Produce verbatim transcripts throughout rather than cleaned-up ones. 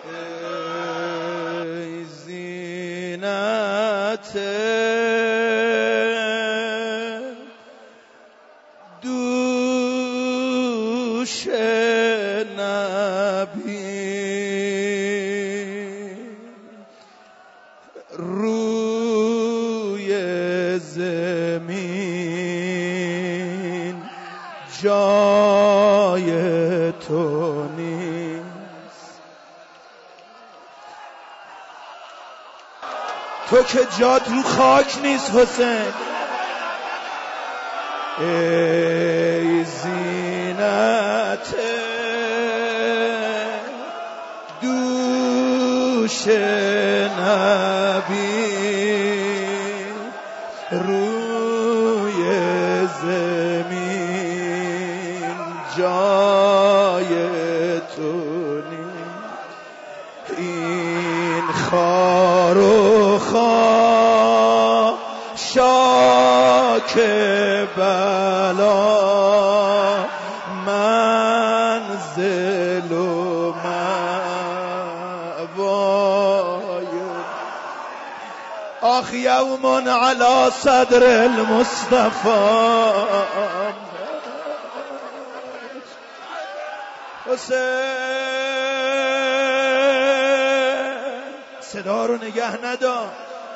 ای زینت دوش نبی روی زمین جای تو نیست. تو که جات رو خاک نیست حسین. ای زینت دوش نبی روی زمین جای تو نیست. این خار و خاشاک بلا منزل و مأوای آخ یوم علی صدر المصطفى حسین. صدا رو نگه ندار.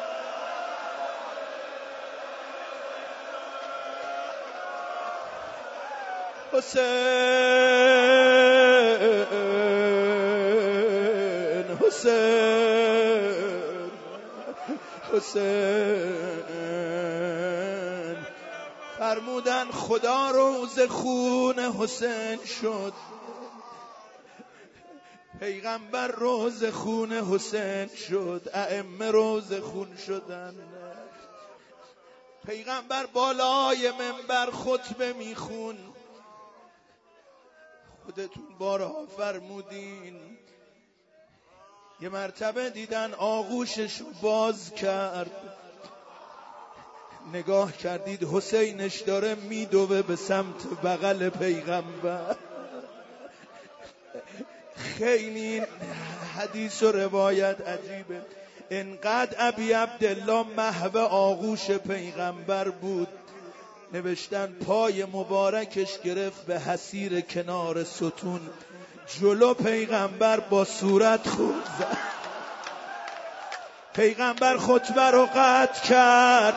حسین حسین حسین. فرمودن خدا روز خون حسین شد، پیغمبر روز خون حسین شد، ائمه روز خون شدن. پیغمبر بالای منبر خطبه میخون. خودتون بارها فرمودین یه مرتبه دیدن آغوشش باز کرد، نگاه کردید حسینش داره میدوه به سمت بغل پیغمبر. خیلی حدیث و روایت عجیبه. انقدر ابی عبدالله محو آغوش پیغمبر بود، نوشتن پای مبارکش گرفت به حصیر کنار ستون، جلو پیغمبر با صورت خود زد. پیغمبر خطبه رو قطع کرد،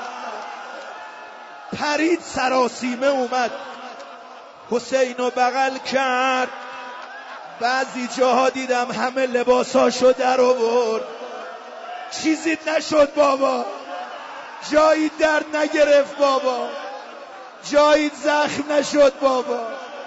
پرید سراسیمه اومد، حسین رو بغل کرد. بعضی جاها دیدم همه لباساشو در آورد، چیزی نشد بابا، جایی درد نگرفت بابا، جایی زخم نشد بابا.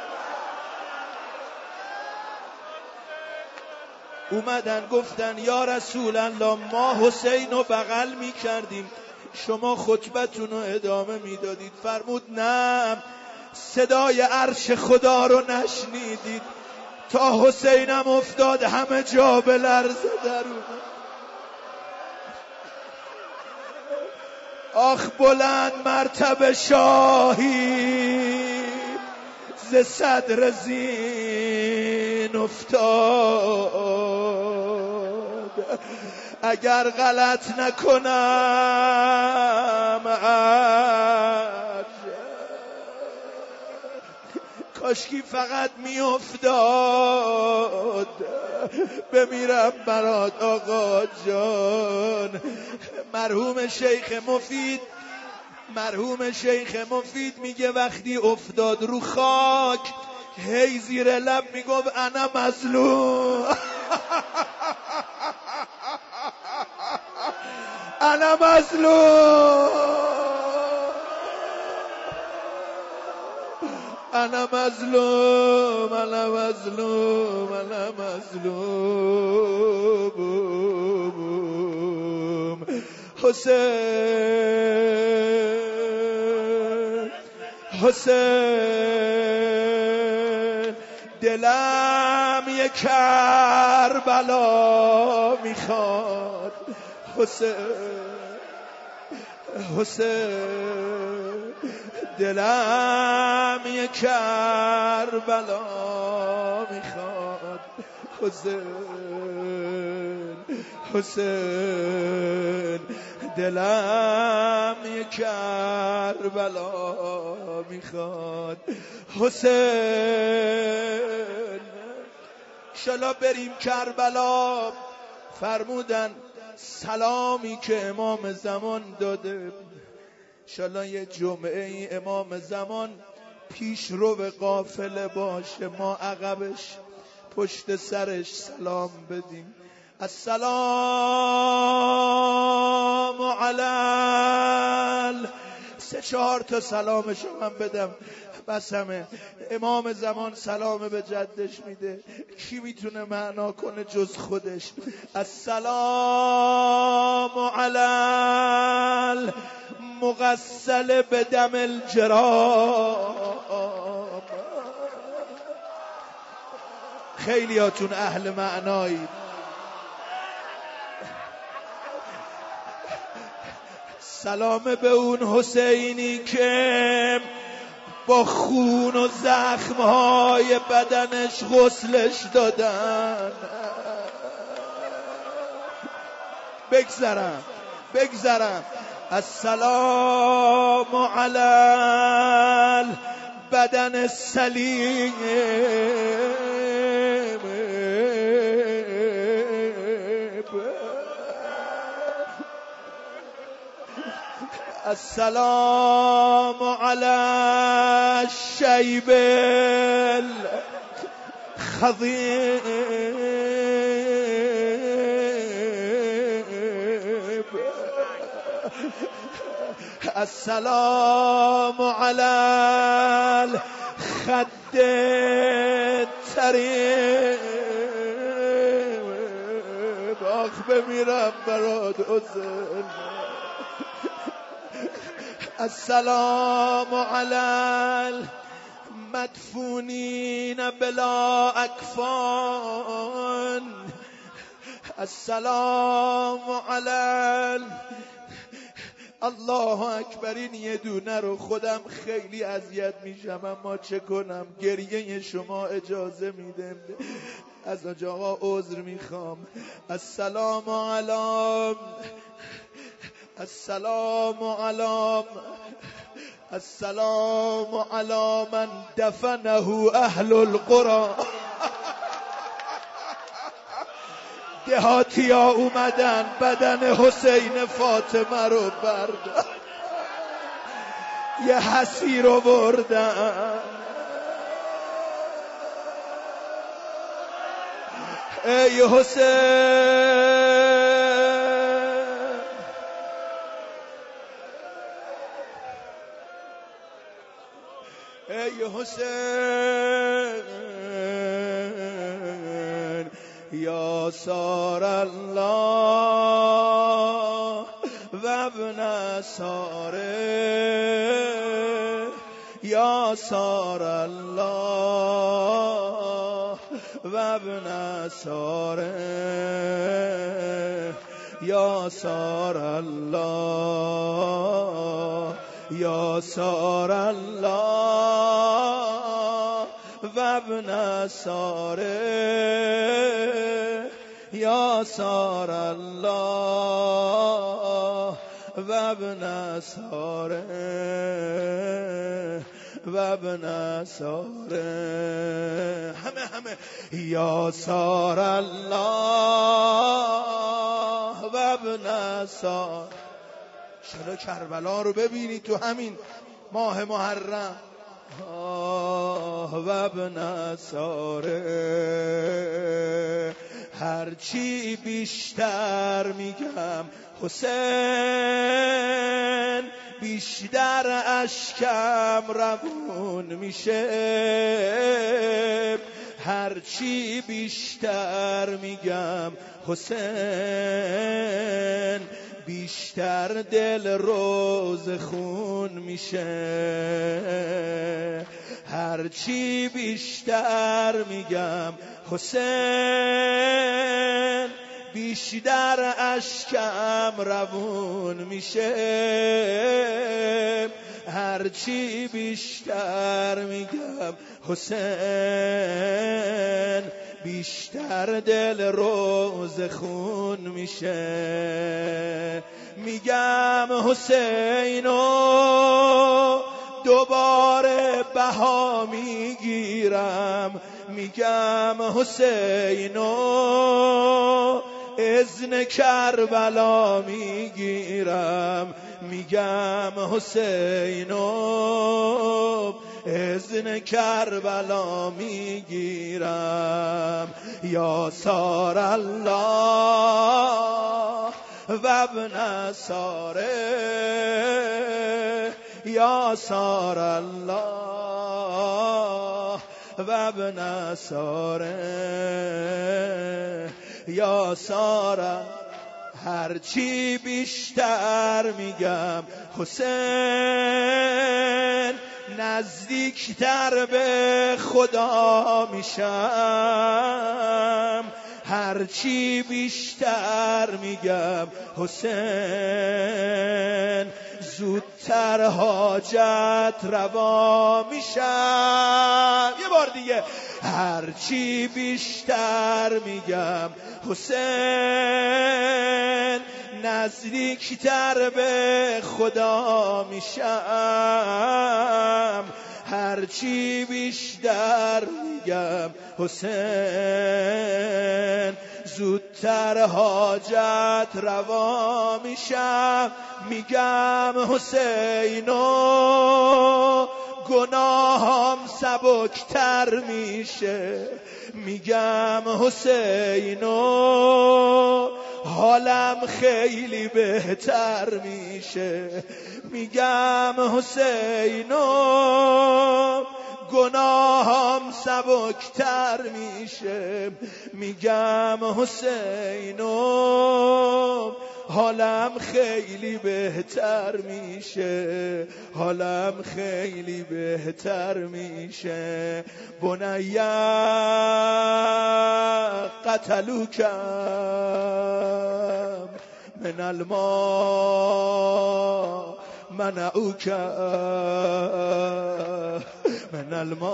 اومدن گفتن یا رسول الله ما حسین رو بغل می کردیم، شما خطبتون رو ادامه می دادید. فرمود نه، صدای عرش خدا رو نشنیدید، تا حسینم افتاد همه جا به لرزه در اومد. آخ بلند مرتبه شاهی ز صدر زین افتاد. اگر غلط نکنم کاشکی فقط می افتاد، بمیرم برات آقا جان. مرحوم شیخ مفید مرحوم شیخ مفید میگه وقتی افتاد رو خاک هی زیر لب میگفت انا مظلوم انا مظلوم انا مظلوم انا مظلوم انا مظلوم. حسین حسین دلم یک کربلا میخواد. حسین حسین دلم یک کربلا میخواد. حسین حسین دلم یه کربلا میخواد حسین. شالا بریم کربلا. فرمودن سلامی که امام زمان داده، شالا یه جمعه ای امام زمان پیش رو به قافله باشه، ما عقبش پشت سرش سلام بدیم. السلام علی سه چهار تا سلامشو من بدم بس همه. امام زمان سلام به جدش میده، کی میتونه معنا کنه جز خودش؟ السلام علی مغسل به دم الجرام. خیلیاتون اهل معنایی. سلام به اون حسینی که با خون و زخمهای بدنش غسلش دادن. بگذرم بگذرم السلام علی بدن سلیم. السلام علی الشیب الخضیب. السلام علی الخد الطریب. آخ بمیرم برات حسین. السلام علی المدفونین بلا اکفان. السلام علی الله اکبر. این یه دونه رو خودم خیلی اذیت میشم، اما چه کنم، گریه شما اجازه میده. از آقا عذر میخوام. السلام علی السلام علی السلام علی من دفنه اهل القرى. دهاتی ها اومدن بدن حسین فاطمه رو بردن، یه حسی رو بردن. ای حسین ای حسین یا سار الله و ابن ساره. یا سار الله و ابن ساره. یا سار الله یا سار الله و ابن ساره. یا سار الله و ابن ساره و ابن ساره. همه همه یا سار الله و ابن ساره. شالا کربلا رو ببینی تو همین ماه محرم. آه و ابن ساره. هرچی بیشتر میگم حسین، بیشتر اشکم روون میشه. هرچی بیشتر میگم حسین، بیشتر دل روز خون میشه. هرچی بیشتر میگم حسین، بیشتر اشکم روون میشه. هرچی بیشتر میگم حسین، بیشتر دل روز خون میشه. میگم حسینو دوباره بها میگیرم، میگم حسینو اذن کربلا میگیرم، میگم حسینو اذن کربلا میگیرم. یا سار الله و ابن ساره، یا سار الله و ابن ساره، یا سارا. هرچی بیشتر میگم حسین نزدیکتر به خدا میشم. هرچی بیشتر میگم حسین زودتر حاجت روا میشم. یه بار دیگه، هرچی بیشتر میگم حسین نزدیکتر به خدا میشم. هرچی بیشتر میگم حسین زودتر حاجت روا میشم. میگم حسینو گناهام سبکتر میشه، میگم حسینو حالم خیلی بهتر میشه، میگم حسینو گناهام سبکتر میشه، میگم حسینو حالم خیلی بهتر میشه، حالم خیلی بهتر میشه. بنیا قتلوکم من الماء منعوک من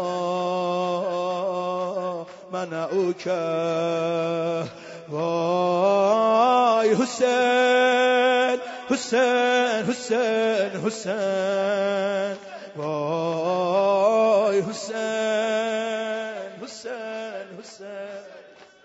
الماء منعوک. وای حسین حسین حسین حسین، وای حسین حسین حسین.